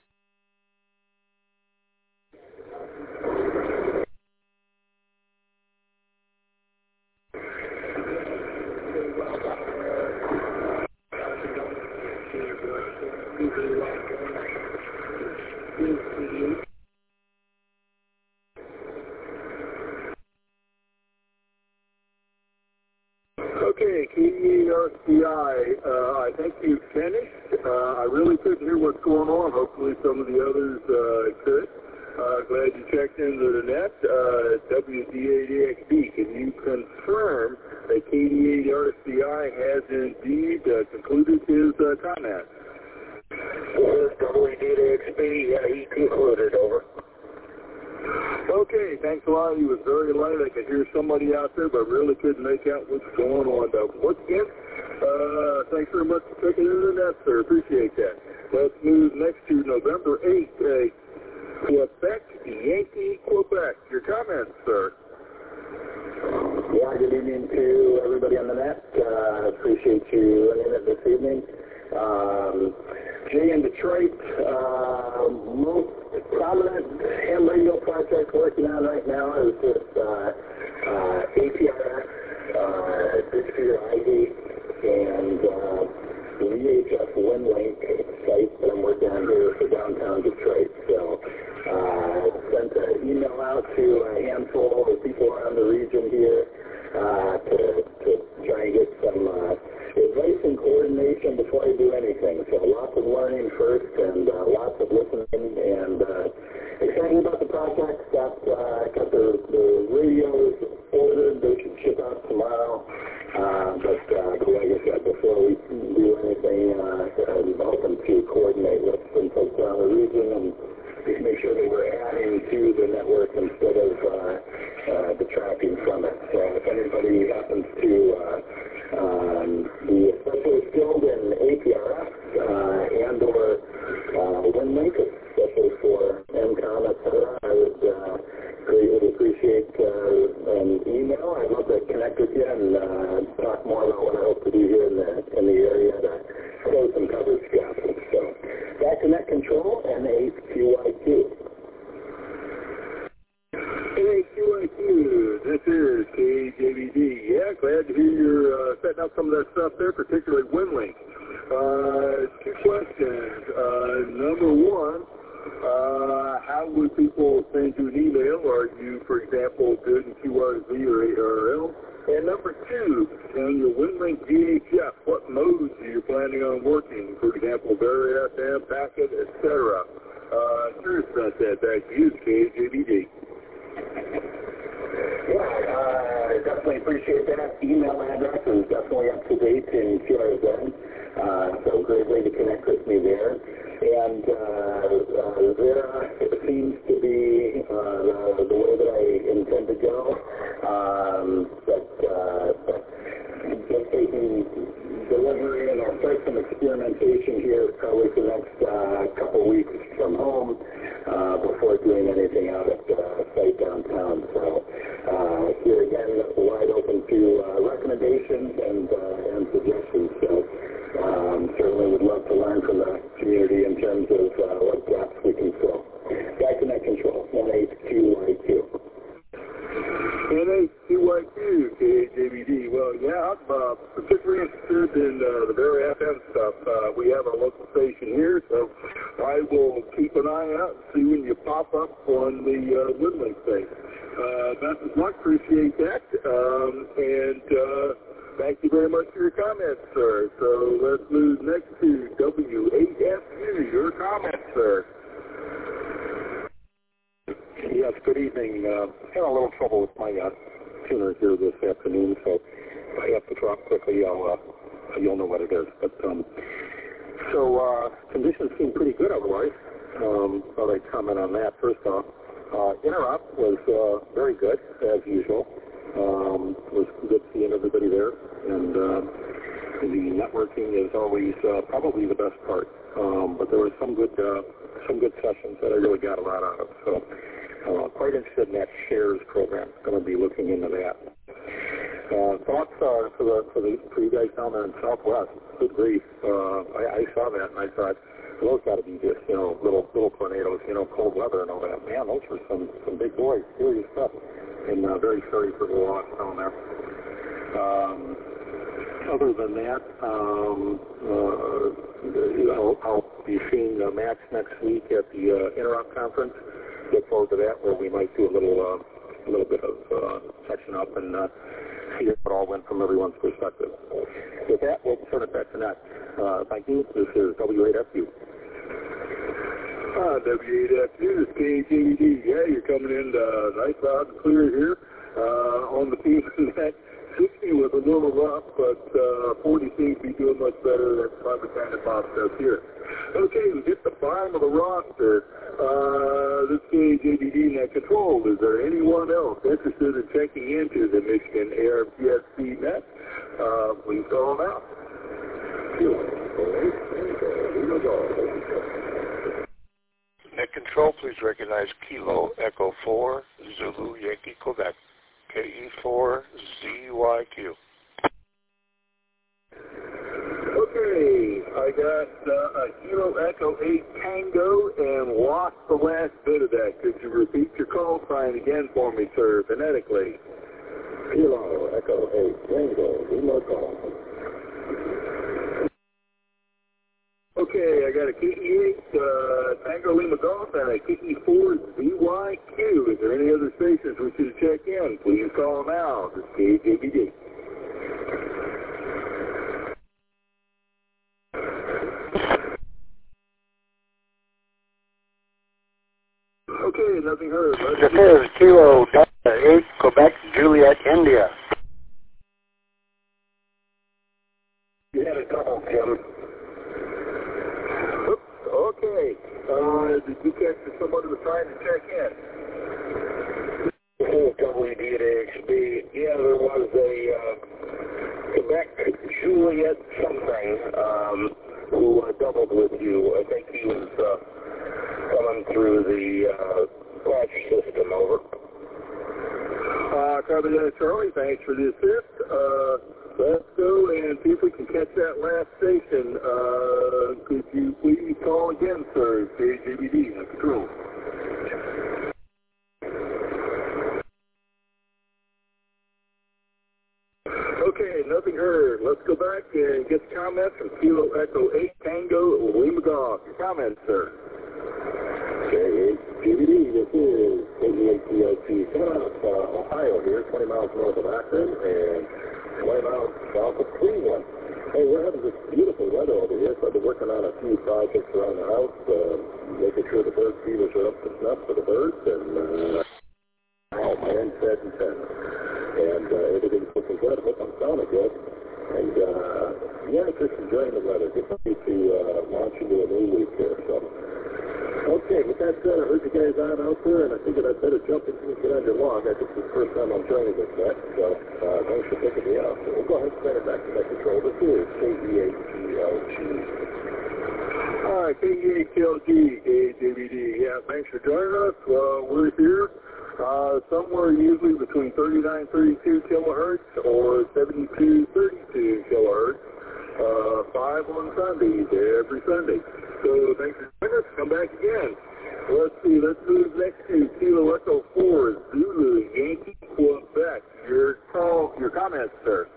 S5: Okay, K eight R C I, uh, I think you finished. Uh, I really couldn't hear what's going on. Hopefully some of the others uh, could. Uh, glad you checked into the net. Uh, W D eight A X B, can you confirm that K eight R C I has indeed uh, concluded his uh, comment?
S6: Yes, W D eight A X B, yeah, he concluded, over.
S5: Okay, thanks a lot. He was very light. I could hear somebody out there, but really couldn't make out what's going on. Though. Once again, uh, thanks very much for checking into the net, sir. Appreciate that. Let's move next to November eighth, uh, Quebec, Yankee, Quebec. Your comments, sir.
S6: Yeah, good evening to everybody on the net. Uh, appreciate you running it this evening. Um, Jay in Detroit, uh, most prominent ham radio project working on right now is this uh, uh, A P R X, uh, Distributor I D, and uh, V H F WinLink site that I'm working on here for downtown Detroit. So uh, sent an email out to a handful of people around the region here uh, to, to try and get some uh, advice and coordination before I do anything. So lots of learning first and uh, lots of listening, and uh, excited about the project. Got, uh, got the, the radios ordered. They should ship out tomorrow. Uh, but uh, like I said, before we do anything, uh, I'm hoping to coordinate with some folks around the region and just make sure that we're adding to the network instead of uh, uh, detracting from it. So if anybody happens to uh, um, be especially skilled in A P R X uh, and or uh, WinLink, especially for M COM, et cetera, I would uh, greatly appreciate uh, an email. I'd love to connect with you and uh, talk more about what I hope to do here in the in the area to close some coverage gaps. So back to net control and H Q I Q.
S5: Hey, Q I Q, this is K J V D. Yeah, glad to hear you're uh, setting up some of that stuff there, particularly WinLink. Uh, two questions. Uh, number one, uh, how would people send you an email? Are you, for example, good in Q R Z or A R L? And number two, on your WinLink V H F, what modes are you planning on working? For example, Very F M, packet, et cetera. Uh, curious about that. Back to you, K J V D.
S6: Yeah, uh, definitely appreciate that. Email address is definitely up to date in Q R Z, uh, so great way to connect with me there. And uh, uh, there seems to be uh, the way that I intend to go, um, but, uh, but just taking
S7: experimentation here probably for the next uh, couple of weeks from home uh, before doing anything out at the uh, site downtown. So uh, here again, wide open to uh, recommendations and, uh, and suggestions. So um, certainly would love to learn from the community in terms of uh, what gaps we can fill. Back to net control, one H Q Y Q.
S5: N H Q Y Q, K A J B D. Well, yeah, I'm uh, particularly interested in uh, the Barry F M stuff. Uh, we have a local station here, so I will keep an eye out and see when you pop up on the uh, Woodland thing. Uh, best of luck, appreciate that. Um, and uh, thank you very much for your comments, sir. So let's move next to W eight F U. Your comments, sir.
S10: Yes, good evening. Uh, had a little trouble with my uh, tuner here this afternoon, so if I have to drop quickly, I'll, uh, you'll know what it is. But um, so uh, conditions seem pretty good otherwise. Um, thought I'd comment on that first off. Uh, Interop was uh, very good as usual. Um, it was good seeing everybody there, and uh, the networking is always uh, probably the best part. Um, but there were some good uh, some good sessions that I really got a lot out of. So. Uh, quite interested in that shares program. Going to be looking into that. Uh, thoughts uh, for the for the for you guys down there in Southwest. Good grief! Uh, I, I saw that and I thought, well, those got to be just you know little little tornadoes, you know, cold weather and all that. Man, those were some some big boys, serious stuff. And uh, very sorry for the loss down there. Um, other than that, um, uh, you know, I'll be seeing uh, Max next week at the uh, Interop conference. Look forward to that, where we might do a little, uh, a little bit of uh, catching up and uh, see if it all went from everyone's perspective. With that, we'll turn it back to Nat. Uh, thank you. This is W eight F U.
S5: Ah, W eight F U, K A J B D. Yeah, you're coming in uh, nice, loud, and clear here uh, on the team that sixty was a little rough, but uh, forty seems to be doing much better. That's probably kind of popped up here. Okay, we get the bottom of the roster. Uh, this K A J B D net control. Is there anyone else interested in checking into the Michigan A R P S C net? Uh, please call them out.
S11: Net control, please recognize Kilo Echo four, Zulu Yankee Quebec, K E four Z Y Q.
S5: Okay, I got uh, a Kilo Echo eight Tango and lost the last bit of that. Could you repeat your call sign again for me, sir, phonetically?
S7: Kilo Echo eight Tango, Lima Golf.
S5: Okay, I got a K E eight uh, Tango Lima Golf and a K E four Z Y Q. Is there any other stations we should check in? Please call them out. This is K A J B D. Okay, nothing heard.
S12: Let's this is Kilo Delta eight, Quebec, Juliet, India.
S7: You had a couple, Jim.
S5: Oops, okay. Uh, did you catch that somebody was trying to check in?
S7: This is W D H B. Yeah, there was a uh, Quebec Juliet something um, who uh, doubled with you. I think he was uh, coming through the uh, patch system. Over.
S5: Uh, copy that, Charlie. Thanks for the assist. Uh, let's go and see if we can catch that last station. Uh, could you please call again, sir? K A J B D, net control. Okay, nothing heard. Let's go back and get the comments from Kilo Echo eight Tango Lima Golf. Your comments, sir.
S7: K A J B D, this is K E A T O T coming out of uh, Ohio here, twenty miles north of Akron and twenty miles south of Cleveland. Hey, we're having this beautiful weather over here, so I've been working on a few projects around the house, uh, making sure the bird feeders are up to snuff for the birds, and uh, oh, my end fed and fed. And uh, everything's looking good. I hope I'm sounding good. And uh, yeah, just enjoying the weather. Get ready to uh, launch into a new week here. So, okay, with that said, I heard you guys on out there, and I figured I'd better jump into and get on your log. I think this is the first time I'm joining this net, so uh, thanks for picking me up. So we'll go ahead and send it back to net control. This is K E A T L G
S5: G, K H A B D. Yeah, thanks for joining us. Uh, we're here uh, somewhere usually between thirty-nine, thirty-two kilohertz or seventy-two, thirty-two kilohertz. Uh, five on Sundays, every Sunday. So thanks for joining us. Come back again. Let's see, let's move next to Kilo Echo four, Zulu, Yankee, Quebec. Your call, your comments, sir.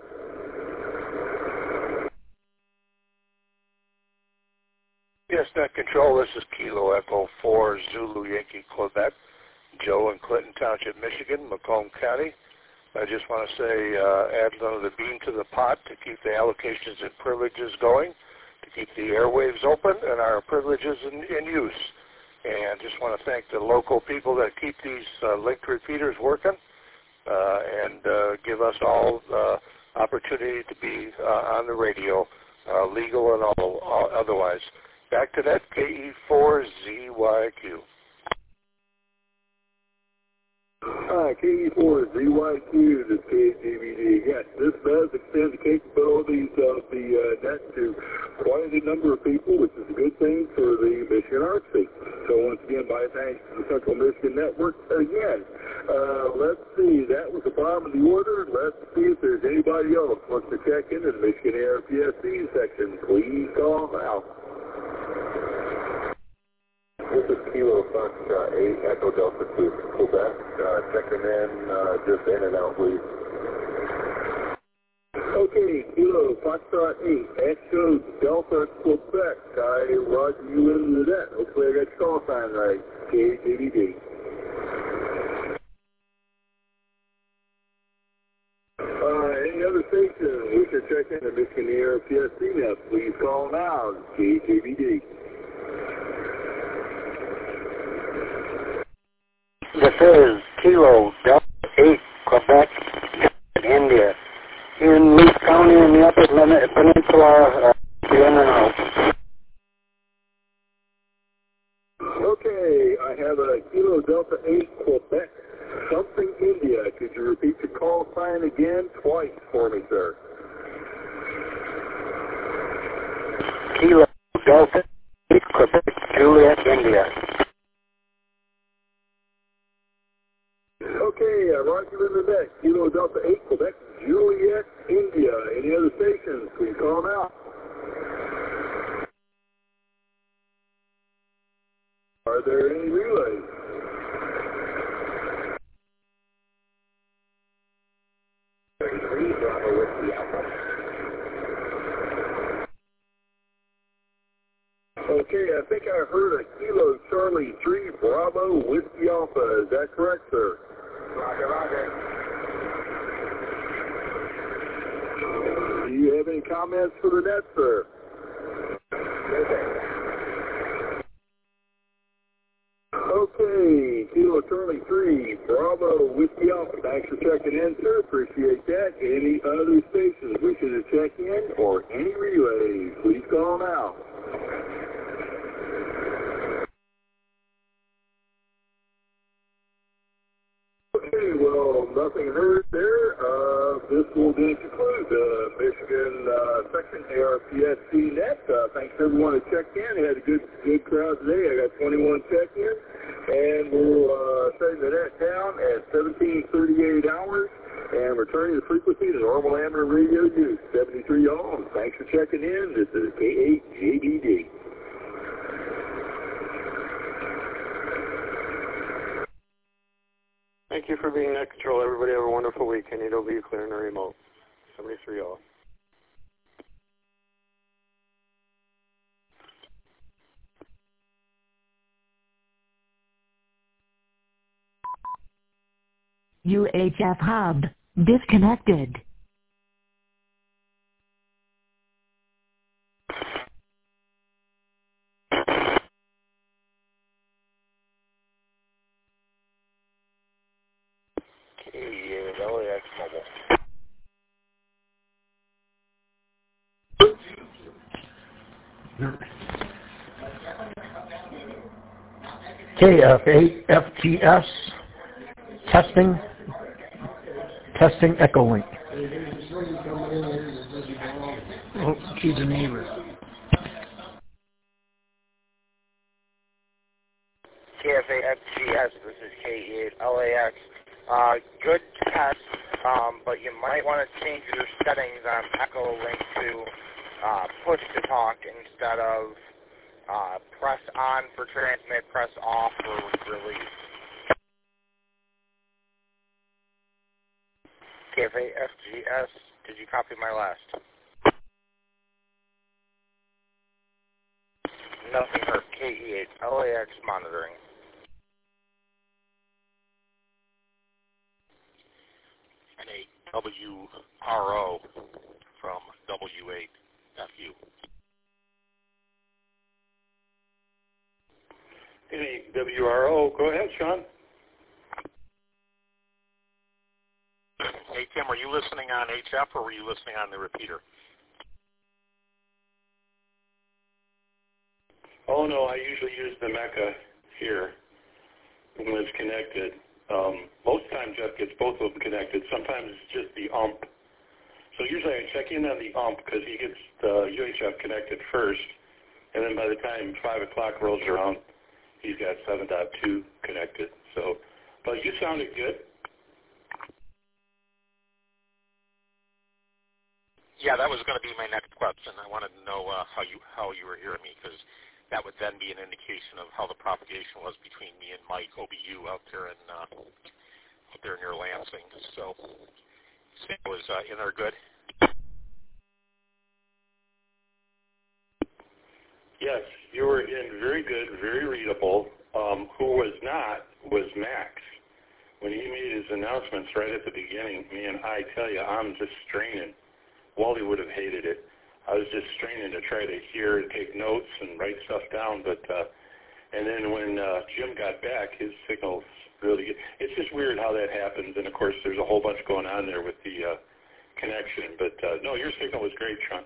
S11: Yes, Net Control, this is Kilo Echo four, Zulu, Yankee, Quebec. Joe in Clinton Township, Michigan, Macomb County. I just want to say uh, add another bean to the pot to keep the allocations and privileges going, to keep the airwaves open and our privileges in, in use. And just want to thank the local people that keep these uh, linked repeaters working uh, and uh, give us all uh, opportunity to be uh, on the radio, uh, legal and all, all otherwise. Back to that, K E four Z Y Q.
S5: Hi, K E four Z Y Q, this is K H A B D. Yes, this does extend the capabilities of the uh, net to quite a number of people, which is a good thing for the Michigan Artsy. So once again, my thanks to the Central Michigan Network again. Uh, let's see, that was the bottom of the order. Let's see if there's anybody else who wants to check into the Michigan A R P S C section. Please call now.
S7: This is Kilo Fox uh, eight, Echo Delta two, Quebec. Uh, checking in, uh, just in and out, please.
S5: Okay, Kilo Foxtrot eight, Echo Delta Quebec. I roger you into that. Hopefully I got your call sign right. K H A B D. Uh, any other station we should check in the Michigan A R P S C net, please call now. K H A B D.
S12: This is Kilo Delta eight, Quebec, India. In Leaf County in the Upper Peninsula, uh, the in and out.
S5: Okay, I have a Kilo Delta eight, Quebec, something India. Could you repeat the call sign again twice for me, sir?
S12: Kilo Delta eight, Quebec, Juliet, India.
S5: Okay, uh, roger in the deck. Kilo Delta eight, Quebec, Juliet, India. Any other stations? Please call now. Are there any relays?
S7: thirty-three, Bravo Whiskey Alpha.
S5: Okay, I think I heard a Kilo Charlie three, Bravo Whiskey Alpha. Is that correct, sir?
S7: Roger, roger.
S5: Do you have any comments for the net, sir? Okay, Kilo Charlie three, Bravo Whiskey Alpha. Thanks for checking in, sir. Appreciate that. Any other stations we should check in or any relays, please call now. Okay, well, nothing heard there. Uh, this will then conclude the Michigan uh, section A R P S C net. Uh, thanks everyone who checked in. We had a good good crowd today. I got twenty-one check-ins, and we'll uh, shutting the net down at seventeen thirty-eight hours and returning the frequency to normal amateur radio use, seventy-three ohms. Thanks for checking in. This is K H A B D.
S9: Thank you for being Net Control. Everybody have a wonderful week. I need to be clear in the remote. seventy-three off.
S1: U H F hub disconnected.
S11: L A X Mobile.
S13: K F eight F T S, testing, testing Echo Link. Oh, she's a neighbor.
S14: K F A F G S, this is K E eight L A X. Uh, good test, um, but you might want to change your settings on Echo Link to uh, push to talk instead of uh, press on for transmit, press off for release. K F A F G S, did you copy my last? Nothing heard. K E eight L A X monitoring.
S15: And a W R O from W eight F U.
S3: N eight W R O, go ahead, Sean.
S15: Hey, Tim, were you listening on H F or were you listening on the repeater?
S3: Oh, no, I usually use the Mecca here when it's connected. Um, most times Jeff gets both of them connected. Sometimes it's just the U M P. So usually I check in on the U M P because he gets the U H F connected first, and then by the time five o'clock rolls around, he's got seven point two connected. So, but you sounded good.
S15: Yeah, that was going to be my next question. I wanted to know uh, how you how you were hearing me, because that would then be an indication of how the propagation was between me and Mike O B U out there in uh, out there near Lansing. So, so it was uh, in there good.
S3: Yes, you were in very good, very readable. Um, who was not was Max. When he made his announcements right at the beginning, man, I tell you, I'm just straining. Wally would have hated it. I was just straining to try to hear and take notes and write stuff down. But uh, and then when uh, Jim got back, his signal's really good. It's just weird how that happens. And, of course, there's a whole bunch going on there with the uh, connection. But, uh, no, your signal was great, Sean.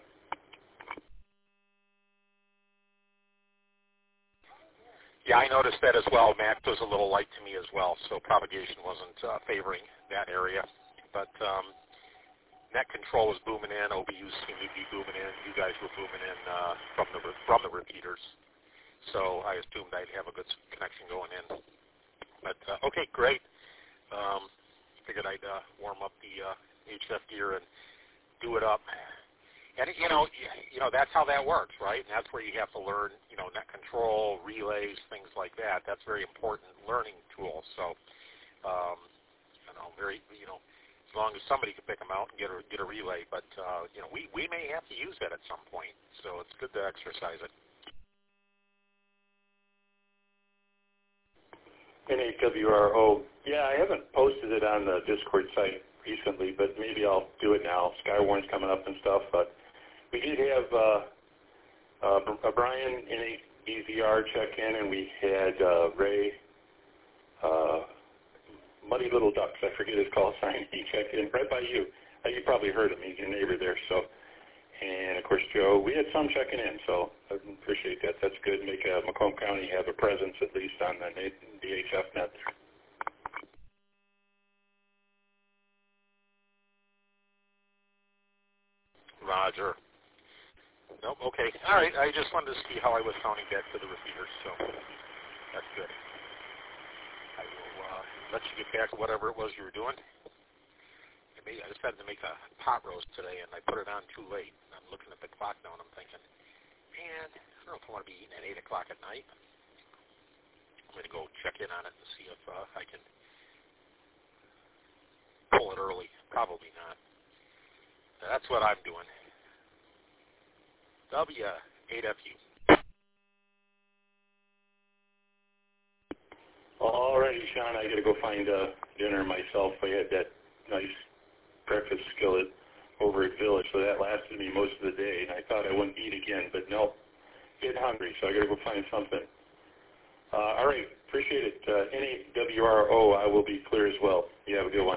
S15: Yeah, I noticed that as well. Mac was a little light to me as well, so propagation wasn't uh, favoring that area. But um, net control was booming in. O B Us seemed to be booming in. You guys were booming in uh, from the from the repeaters. So I assumed I'd have a good connection going in. But uh, okay, great. Um, figured I'd uh, warm up the uh, H F gear and do it up. And you know, you know that's how that works, right? And that's where you have to learn, you know, net control, relays, things like that. That's a very important learning tool. So, um, you know, very, you know, as long as somebody can pick them out and get a get a relay. But uh, you know, we we may have to use that at some point. So it's good to exercise it.
S3: N eight W R O. Yeah, I haven't posted it on the Discord site recently, but maybe I'll do it now. Skywarn's coming up and stuff, but we did have uh, uh, Brian N eight B Z R check in, and we had uh, Ray uh, Muddy Little Ducks, I forget his call sign. He checked in right by you. Uh, you probably heard him. He's your neighbor there. So, and of course Joe. We had some checking in, so I appreciate that. That's good. Make uh, Macomb County have a presence at least on the D H F net.
S15: Roger. Nope, okay. All right, I just wanted to see how I was sounding back to the repeaters, so that's good. I will uh, let you get back to whatever it was you were doing. I, made, I decided to make a pot roast today, and I put it on too late. I'm looking at the clock now, and I'm thinking, man, I don't know if I want to be eating at eight o'clock at night. I'm going to go check in on it and see if uh, I can pull it early. Probably not. That's what I'm doing. W eight F U.
S3: All righty, Sean. I got to go find uh, dinner myself. I had that nice breakfast skillet over at Village, so that lasted me most of the day. And I thought I wouldn't eat again, but no, getting hungry, so I got to go find something. Uh, all right, appreciate it. Uh, N eight W R O, I will be clear as well. You have a good one.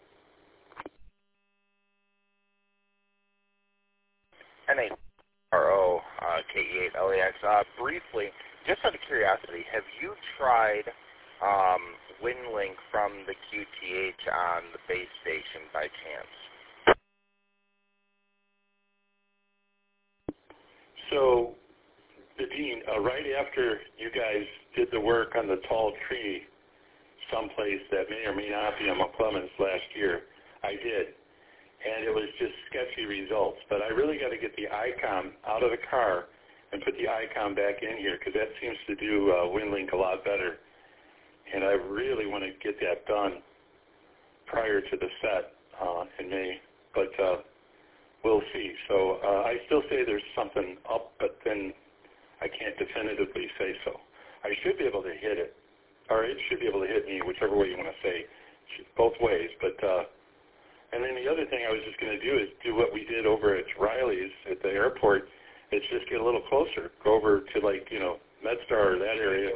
S14: N eight R O, uh, K E eight L A X. Uh, briefly, just out of curiosity, have you tried um, WinLink from the Q T H on the base station by chance?
S3: So the Dean, uh, right after you guys did the work on the tall tree someplace that may or may not be on McClemens last year, I did. And it was just sketchy results. But I really got to get the ICOM out of the car and put the ICOM back in here because that seems to do uh, WinLink a lot better. And I really want to get that done prior to the set uh, in May. But uh, we'll see. So uh, I still say there's something up, but then I can't definitively say so. I should be able to hit it, or it should be able to hit me, whichever way you want to say, both ways. But uh, and then the other thing I was just going to do is do what we did over at Riley's at the airport. It's just get a little closer, go over to like you know MedStar or that area,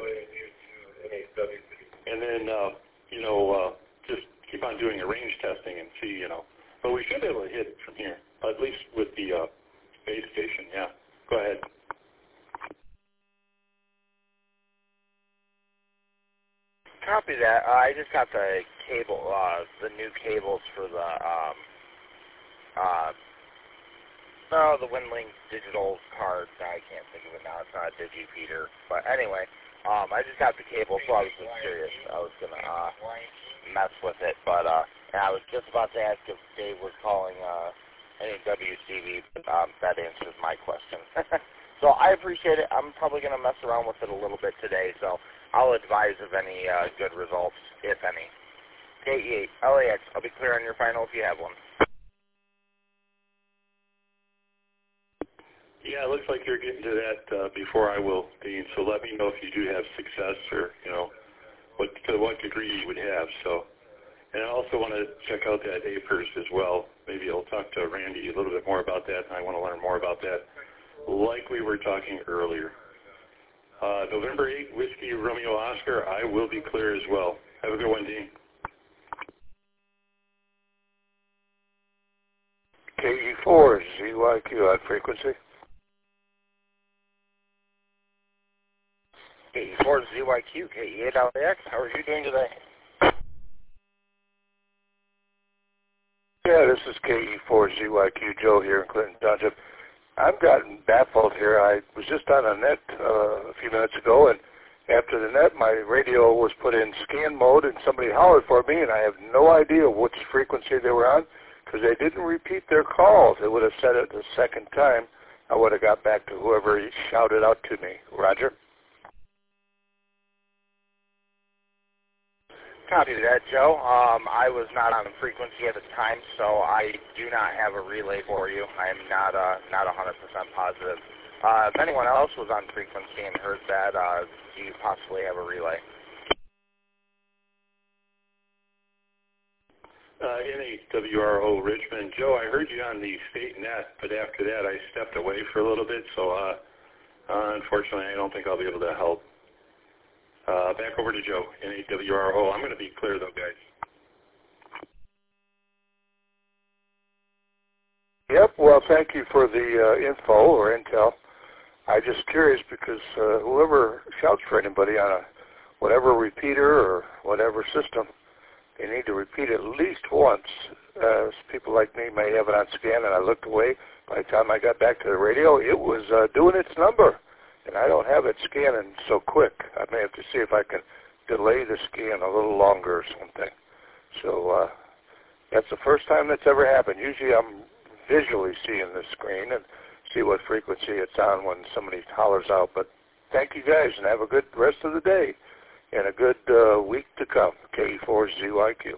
S3: and then uh, you know uh, just keep on doing the range testing and see you know. But we should be able to hit it from here, at least with the uh, base station. Yeah, go ahead.
S14: Copy that. Uh, I just got the cable, uh, the new cables for the, um, uh, no, the WinLink digital card. I can't think of it now. It's not a DigiFeeder. But anyway, um, I just got the cable, so I was just curious. I was going to uh, mess with it. But uh, I was just about to ask if Dave was calling uh, any W C V, but um, that answers my question. So I appreciate it. I'm probably going to mess around with it a little bit today, so I'll advise of any uh, good results, if any. K E eight, L A X, I'll be clear on your final if you have one.
S3: Yeah, it looks like you're getting to that uh, before I will, Dean, so let me know if you do have success or, you know, what to what degree you would have. So, and I also want to check out that A P E R S as well. Maybe I'll talk to Randy a little bit more about that, and I want to learn more about that, like we were talking earlier. Uh, November eighth, Whiskey Romeo Oscar, I will be clear as well. Have a good one, Dean.
S11: K E four, Z Y Q on frequency.
S14: K E four, Z Y Q, K E eight, L A X, how are you doing today?
S11: Yeah, this is K E four, Z Y Q, Joe here in Clinton Township. I've gotten baffled here. I was just on a net uh, a few minutes ago, and after the net, my radio was put in scan mode, and somebody hollered for me, and I have no idea which frequency they were on because they didn't repeat their calls. They would have said it the second time. I would have got back to whoever shouted out to me. Roger?
S14: Copy that, Joe. Um, I was not on frequency at the time, so I do not have a relay for you. I am not uh, not one hundred percent positive. Uh, if anyone else was on frequency and heard that, uh, do you possibly have a relay?
S3: Uh, N H W R O Richmond. Joe, I heard you on the state net, but after that I stepped away for a little bit, so uh, uh, unfortunately I don't think I'll be able to help. Uh, back over to Joe, N A W R O. I'm going to be clear, though, guys.
S11: Yep, well, thank you for the uh, info or intel. I'm just curious because uh, whoever shouts for anybody on a whatever repeater or whatever system, they need to repeat at least once. Uh, people like me may have it on scan, and I looked away. By the time I got back to the radio, it was uh, doing its number. And I don't have it scanning so quick. I may have to see if I can delay the scan a little longer or something. So uh, that's the first time that's ever happened. Usually I'm visually seeing the screen and see what frequency it's on when somebody hollers out. But thank you guys, and have a good rest of the day and a good uh, week to come. K E four Z Y Q.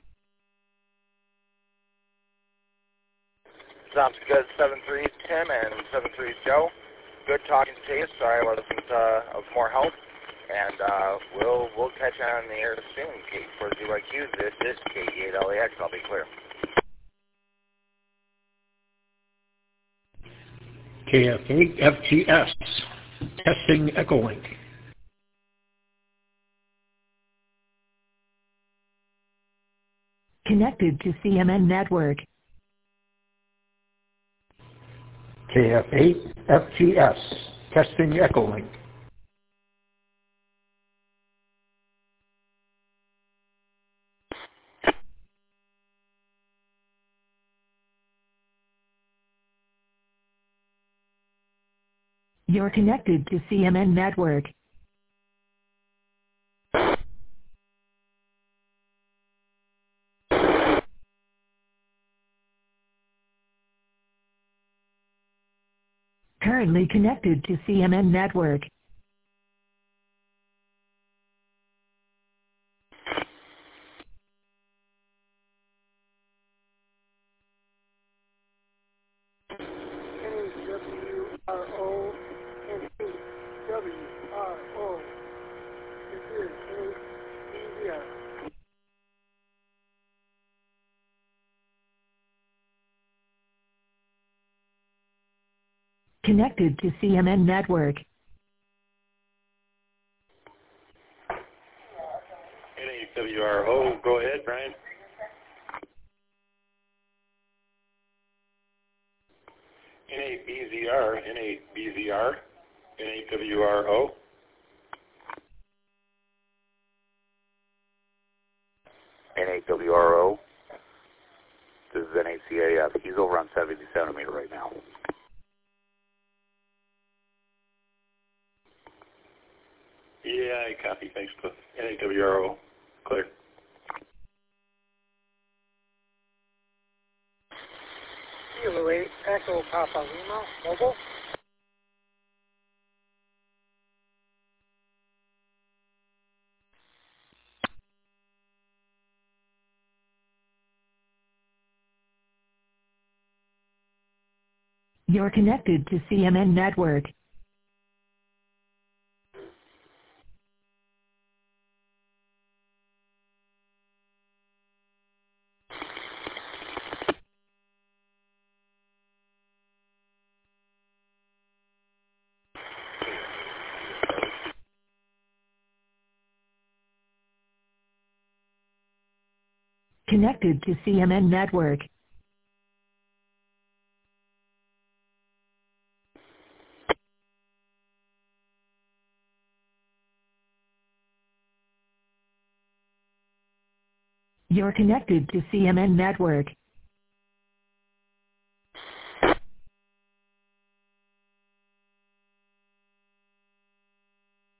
S14: Sounds good. seven three Tim and seven three Joe. Good talking to you. Sorry I wasn't uh, of more help. And uh, we'll we'll catch you on the air soon. K E four Z Y Q. This is K E eight L A X. I'll be clear.
S13: K F eight F T S. Testing Echolink.
S1: Connected to C M N Network.
S13: K F eight F T S. Testing Echolink.
S1: You're connected to C M N Network. Currently connected to C M N Network.
S9: W R O N E W R O. This is A B R.
S1: Connected to C M N Network.
S3: N A W R O, go ahead, Brian. N A B Z R, N A B Z R, N A W R O.
S16: N A W R O. This is N A C A F. He's over on seventy centimeter right now.
S3: Yeah, I copy. Thanks, Cliff. N A W R O. Clear.
S9: Kilo eight, Echo Papa Lima, mobile.
S1: You're connected to C M N Network. Connected to C M N Network. You're connected to C M N Network.